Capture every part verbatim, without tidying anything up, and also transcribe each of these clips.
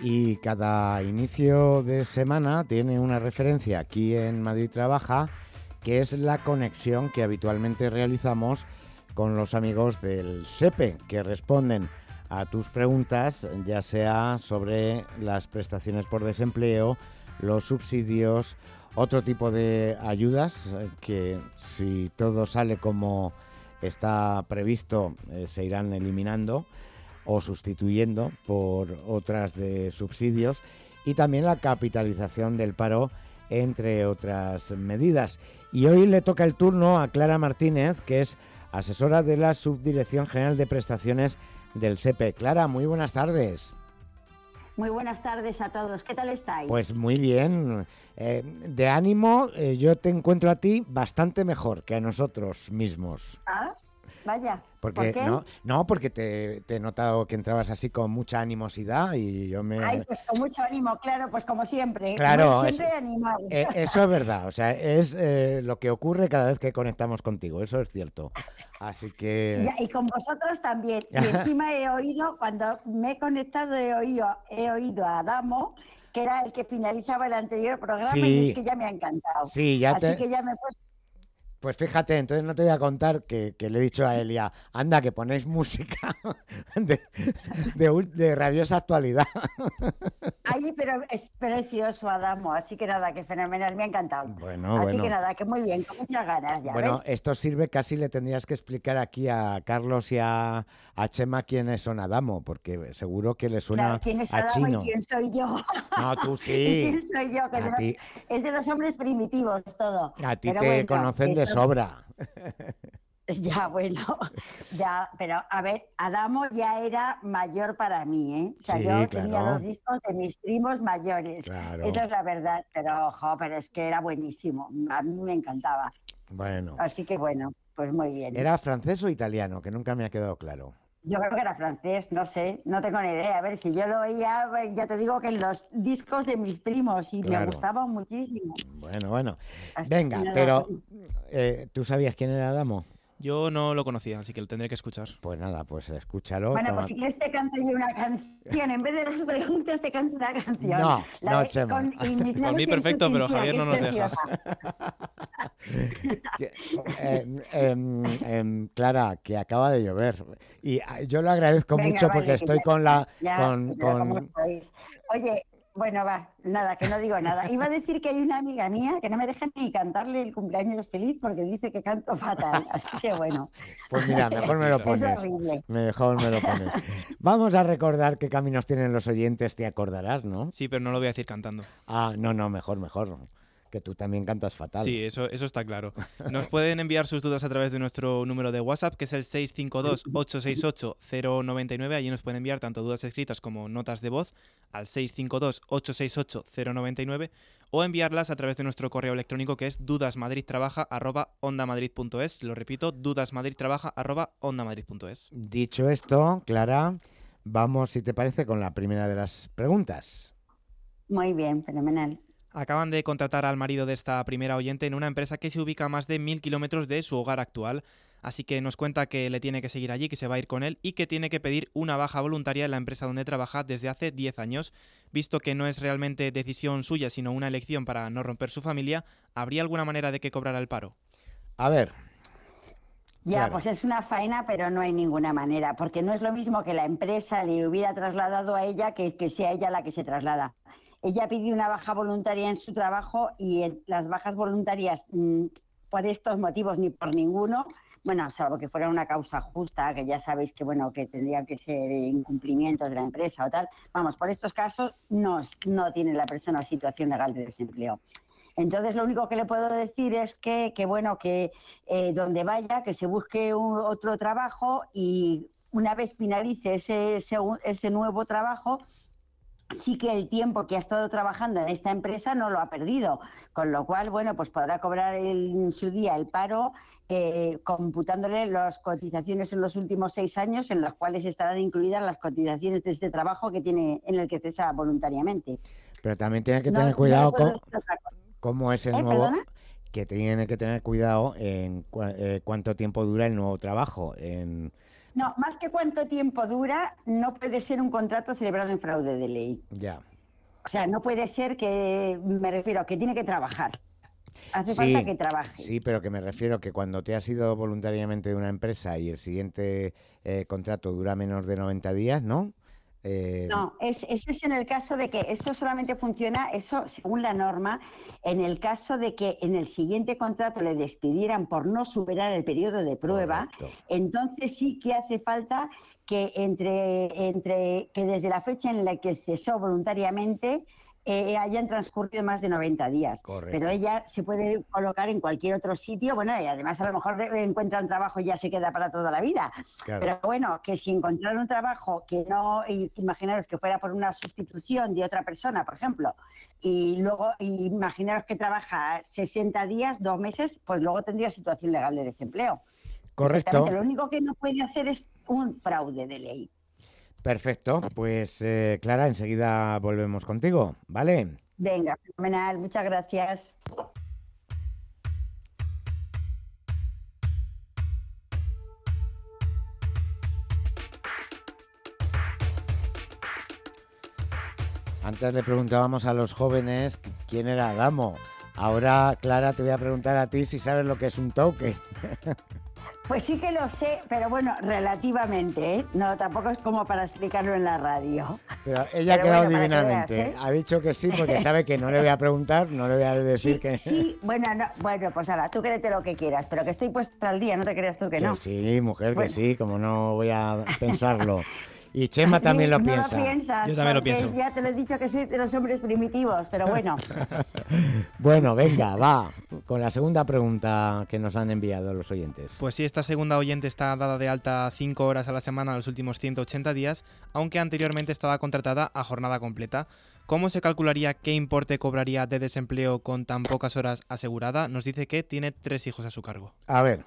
y cada inicio de semana tiene una referencia aquí en Madrid Trabaja, que es la conexión que habitualmente realizamos con los amigos del SEPE, que responden a tus preguntas, ya sea sobre las prestaciones por desempleo, los subsidios, otro tipo de ayudas que, si todo sale como está previsto, eh, se irán eliminando o sustituyendo por otras de subsidios, y también la capitalización del paro, entre otras medidas. Y hoy le toca el turno a Clara Martínez, que es asesora de la Subdirección General de Prestaciones del SEPE. Clara, muy buenas tardes. Muy buenas tardes a todos. ¿Qué tal estáis? Pues muy bien. Eh, de ánimo, eh, yo te encuentro a ti bastante mejor que a nosotros mismos. Ah, vaya. Porque, ¿Por qué? No, no, porque te, te he notado que entrabas así con mucha animosidad y yo me... Ay, pues con mucho ánimo, claro, pues como siempre. Claro, Como es, siempre animados. eh, eso es verdad. O sea, es eh, lo que ocurre cada vez que conectamos contigo. Eso es cierto. Así que... Ya, y con vosotros también. Y encima he oído, cuando me he conectado, he oído, he oído a Adamo, que era el que finalizaba el anterior programa, Sí, y es que ya me ha encantado. sí, ya Así te... que ya me he puesto... Pues fíjate, entonces no te voy a contar que, que le he dicho a Elia, anda, que ponéis música de, de, de rabiosa actualidad. Ay, pero es precioso, Adamo, así que nada, que fenomenal, me ha encantado. Bueno, así bueno. que nada, que muy bien, con muchas ganas, ya Bueno, ves. esto sirve, casi le tendrías que explicar aquí a Carlos y a, a Chema quiénes son Adamo, porque seguro que le suena Claro, quién es a Adamo y chino. quién soy yo. No, tú ¿Y sí. quién soy yo? Que A de los- ti, es de los hombres primitivos todo. a ti Pero te bueno, conocen de eso, sobra. ya bueno, ya, pero a ver, Adamo ya era mayor para mí, ¿eh? O sea, Sí, yo tenía claro, los discos de mis primos mayores, claro. esa es la verdad, pero ojo, pero es que era buenísimo, a mí me encantaba. Bueno, Así que bueno, pues muy bien. ¿era francés o italiano? Que nunca me ha quedado claro. Yo creo que era francés, no sé, no tengo ni idea. A ver, si yo lo oía, ya te digo que en los discos de mis primos y me Claro. gustaba muchísimo. Bueno, bueno. Así que Venga, nada, pero eh, ¿tú sabías quién era Adamo? Yo no lo conocía, así que lo tendré que escuchar. Pues nada, pues escúchalo. bueno, Toma... pues si quieres te canto yo una canción. En vez de las preguntas te canto una canción. No, La no, de, Chema. con iniciales Por mí en perfecto, tu pero cintura, Javier que no es nos deja. Que, eh, em, em, Clara, que acaba de llover. Y ah, yo lo agradezco Venga, mucho vale, porque que estoy ya, con la... ya, Con, ya como con... estáis. Oye, bueno, va, nada, que no digo nada. Iba a decir que hay una amiga mía que no me deja ni cantarle el cumpleaños feliz porque dice que canto fatal. Así que bueno, Pues mira, mejor me lo es pones. horrible. Mejor me lo pones. Vamos a recordar qué caminos tienen los oyentes, te acordarás, ¿no? Sí, pero no lo voy a decir cantando. Ah, no, no, mejor, mejor. Que tú también cantas fatal. Sí, eso, eso está claro. Nos pueden enviar sus dudas a través de nuestro número de WhatsApp, que es el seis cinco dos, ocho seis ocho, cero nueve nueve. Allí nos pueden enviar tanto dudas escritas como notas de voz al seis cinco dos, ocho seis ocho, cero nueve nueve, o enviarlas a través de nuestro correo electrónico, que es dudasmadridtrabaja arroba ondamadrid punto es. Lo repito, dudasmadridtrabaja arroba ondamadrid punto es. Dicho esto, Clara, vamos, si te parece, con la primera de las preguntas. Muy bien, fenomenal. Acaban de contratar al marido de esta primera oyente en una empresa que se ubica a más de mil kilómetros de su hogar actual. Así que nos cuenta que le tiene que seguir allí, que se va a ir con él y que tiene que pedir una baja voluntaria en la empresa donde trabaja desde hace diez años. Visto que no es realmente decisión suya, sino una elección para no romper su familia, ¿habría alguna manera de que cobrara el paro? A ver. Ya, Claro. pues es una faena, pero no hay ninguna manera, porque no es lo mismo que la empresa le hubiera trasladado a ella que que sea ella la que se traslada. Ella pidió una baja voluntaria en su trabajo y en las bajas voluntarias mmm, por estos motivos ni por ninguno, bueno, salvo que fuera una causa justa, que ya sabéis que bueno que tendrían que ser incumplimientos de la empresa o tal, vamos, por estos casos no, no tiene la persona situación legal de desempleo. Entonces lo único que le puedo decir es que, que bueno, que eh, donde vaya, que se busque un, otro trabajo y una vez finalice ese, ese, ese nuevo trabajo, sí que el tiempo que ha estado trabajando en esta empresa no lo ha perdido, con lo cual, bueno, pues podrá cobrar el, en su día el paro eh, computándole las cotizaciones en los últimos seis años, en los cuales estarán incluidas las cotizaciones de este trabajo que tiene en el que cesa voluntariamente. Pero también tiene que No, tener no cuidado le puedo con decir otra cosa. cómo es el ¿Eh? nuevo... ¿Perdona? Que tiene que tener cuidado en cu eh, cuánto tiempo dura el nuevo trabajo. En... No, más que cuánto tiempo dura, no puede ser un contrato celebrado en fraude de ley. Ya. O sea, no puede ser que, me refiero a que tiene que trabajar. Hace Sí, falta que trabaje. sí, pero que me refiero que cuando te has ido voluntariamente de una empresa y el siguiente eh, contrato dura menos de noventa días, ¿no? Eh, No, es, eso es en el caso de que eso solamente funciona, eso según la norma, en el caso de que en el siguiente contrato le despidieran por no superar el periodo de prueba, correcto. entonces sí que hace falta que entre, entre que desde la fecha en la que cesó voluntariamente eh, hayan transcurrido más de noventa días. Correcto. Pero ella se puede colocar en cualquier otro sitio, bueno, y además a lo mejor encuentra un trabajo y ya se queda para toda la vida. Claro. Pero bueno, que si encontrar un trabajo que no, imaginaros que fuera por una sustitución de otra persona, por ejemplo, y luego imaginaros que trabaja sesenta días, dos meses, pues luego tendría situación legal de desempleo. Correcto. Lo único que no puede hacer es un fraude de ley. Perfecto, pues eh, Clara, enseguida volvemos contigo, ¿vale? Venga, fenomenal, muchas gracias. Antes le preguntábamos a los jóvenes quién era Adamo. Ahora, Clara, te voy a preguntar a ti si sabes lo que es un token. Pues sí que lo sé, pero bueno, relativamente, ¿eh? No, tampoco es como para explicarlo en la radio. Pero ella pero ha quedado bueno, divinamente. veas, ¿eh? Ha dicho que sí porque sabe que no le voy a preguntar, no le voy a decir sí, que... Sí, bueno, no, bueno, pues ahora, tú créete lo que quieras, pero que estoy puesta al día, no te creas tú que, que no. sí, mujer, bueno. que sí, como no voy a pensarlo. Y Chema también lo no piensa. Lo piensas, Yo también lo pienso. Ya te lo he dicho que soy de los hombres primitivos, pero bueno. Bueno, venga, va, con la segunda pregunta que nos han enviado los oyentes. Pues sí, esta segunda oyente está dada de alta cinco horas a la semana los últimos ciento ochenta días, aunque anteriormente estaba contratada a jornada completa. ¿Cómo se calcularía qué importe cobraría de desempleo con tan pocas horas asegurada? Nos dice que tiene tres hijos a su cargo. A ver.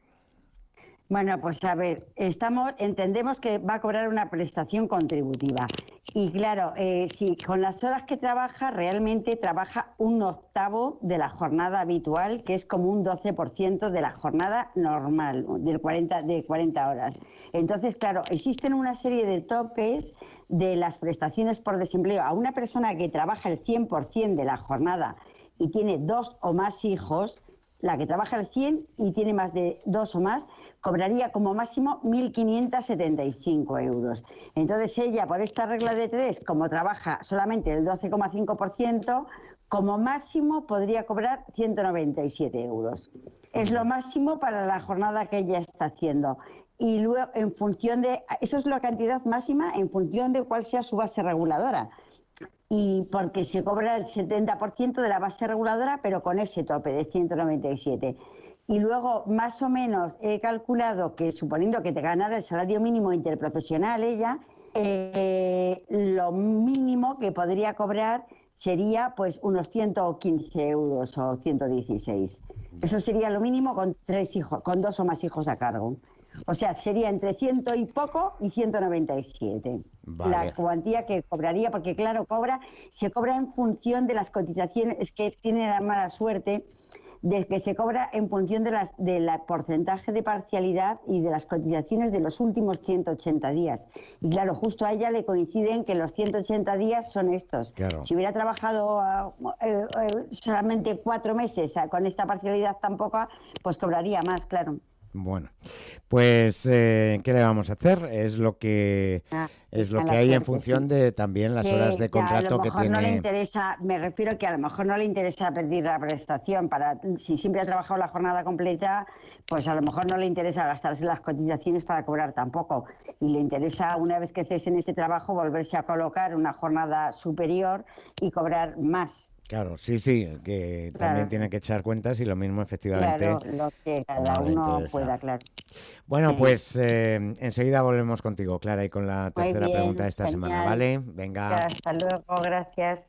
Bueno, pues a ver, estamos, entendemos que va a cobrar una prestación contributiva. Y claro, eh, si con las horas que trabaja, realmente trabaja un octavo de la jornada habitual, que es como un doce por ciento de la jornada normal, del cuarenta, de cuarenta horas. Entonces, claro, existen una serie de topes de las prestaciones por desempleo. A una persona que trabaja el cien por ciento de la jornada y tiene dos o más hijos, la que trabaja el cien y tiene más de dos o más, cobraría como máximo mil quinientos setenta y cinco euros. Entonces ella, por esta regla de tres, como trabaja solamente el doce coma cinco por ciento, como máximo podría cobrar ciento noventa y siete euros. Es lo máximo para la jornada que ella está haciendo. Y luego, en función de... Eso es la cantidad máxima en función de cuál sea su base reguladora. Y porque se cobra el setenta por ciento de la base reguladora, pero con ese tope de ciento noventa y siete. Y luego, más o menos, he calculado que, suponiendo que te ganara el salario mínimo interprofesional ella, eh, lo mínimo que podría cobrar sería pues unos ciento quince euros o ciento dieciséis. Eso sería lo mínimo con tres hijos, con dos o más hijos a cargo. O sea, sería entre ciento y poco y ciento noventa y siete. Vale. La cuantía que cobraría, porque claro, cobra, se cobra en función de las cotizaciones, es que tiene la mala suerte de que se cobra en función de las de la porcentaje de parcialidad y de las cotizaciones de los últimos ciento ochenta días. Y claro, justo a ella le coinciden que los ciento ochenta días son estos. Claro. Si hubiera trabajado uh, eh, eh, solamente cuatro meses uh, con esta parcialidad tan poca, pues cobraría más, claro. Bueno, pues eh, ¿qué le vamos a hacer? Es lo que ah, es lo que hay suerte, en función sí. de también las que, horas de contrato que, que tiene. A lo mejor tiene... no le interesa, me refiero que a lo mejor no le interesa pedir la prestación para, si siempre ha trabajado la jornada completa, pues a lo mejor no le interesa gastarse las cotizaciones para cobrar tampoco. Y le interesa, una vez que cese en este trabajo, volverse a colocar una jornada superior y cobrar más. Claro, sí, sí, que claro. También tiene que echar cuentas y lo mismo efectivamente. Claro, lo que cada no uno pueda, claro. Bueno, sí. pues eh, enseguida volvemos contigo, Clara, y con la tercera bien, pregunta de esta genial. semana, ¿vale? Venga. Hasta luego, gracias.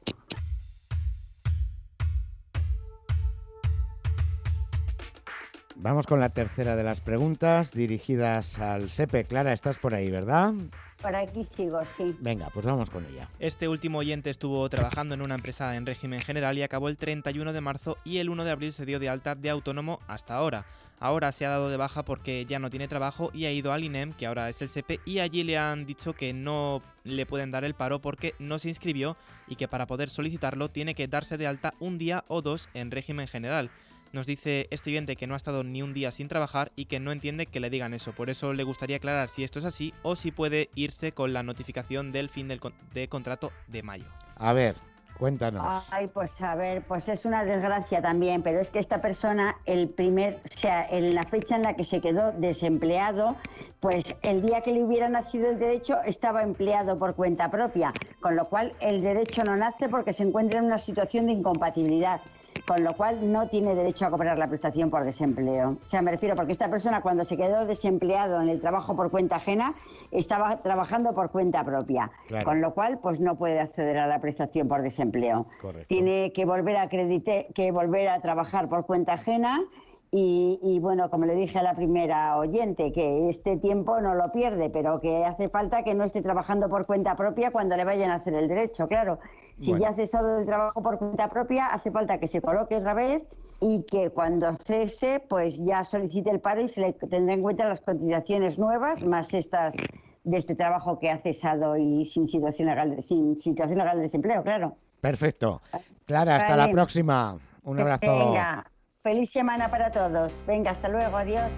Vamos con la tercera de las preguntas dirigidas al SEPE. Clara, estás por ahí, ¿verdad? Por aquí sigo, sí. Venga, pues vamos con ella. Este último oyente estuvo trabajando en una empresa en régimen general y acabó el treinta y uno de marzo y el uno de abril se dio de alta de autónomo hasta ahora. Ahora se ha dado de baja porque ya no tiene trabajo y ha ido al I N E M, que ahora es el SEPE, y allí le han dicho que no le pueden dar el paro porque no se inscribió y que para poder solicitarlo tiene que darse de alta un día o dos en régimen general. Nos dice este oyente que no ha estado ni un día sin trabajar y que no entiende que le digan eso. Por eso le gustaría aclarar si esto es así o si puede irse con la notificación del fin del con- de contrato de mayo. A ver, cuéntanos. Ay, pues a ver, pues es una desgracia también, pero es que esta persona, el primer, o sea, en la fecha en la que se quedó desempleado, pues el día que le hubiera nacido el derecho estaba empleado por cuenta propia, con lo cual el derecho no nace porque se encuentra en una situación de incompatibilidad, con lo cual no tiene derecho a cobrar la prestación por desempleo. O sea, me refiero porque esta persona cuando se quedó desempleado en el trabajo por cuenta ajena estaba trabajando por cuenta propia, Claro. con lo cual pues no puede acceder a la prestación por desempleo. Correcto. Tiene que volver a acredite, que volver a trabajar por cuenta ajena y, y bueno, como le dije a la primera oyente, que este tiempo no lo pierde, pero que hace falta que no esté trabajando por cuenta propia cuando le vayan a hacer el derecho, claro. Si Bueno. ya ha cesado el trabajo por cuenta propia, hace falta que se coloque otra vez y que cuando cese, pues ya solicite el paro y se le tendrá en cuenta las cotizaciones nuevas, más estas de este trabajo que ha cesado y sin situación legal de, sin situación legal de desempleo, claro. Perfecto. Clara, hasta la Vale. próxima. Un abrazo. Venga, feliz semana para todos. Venga, hasta luego, adiós.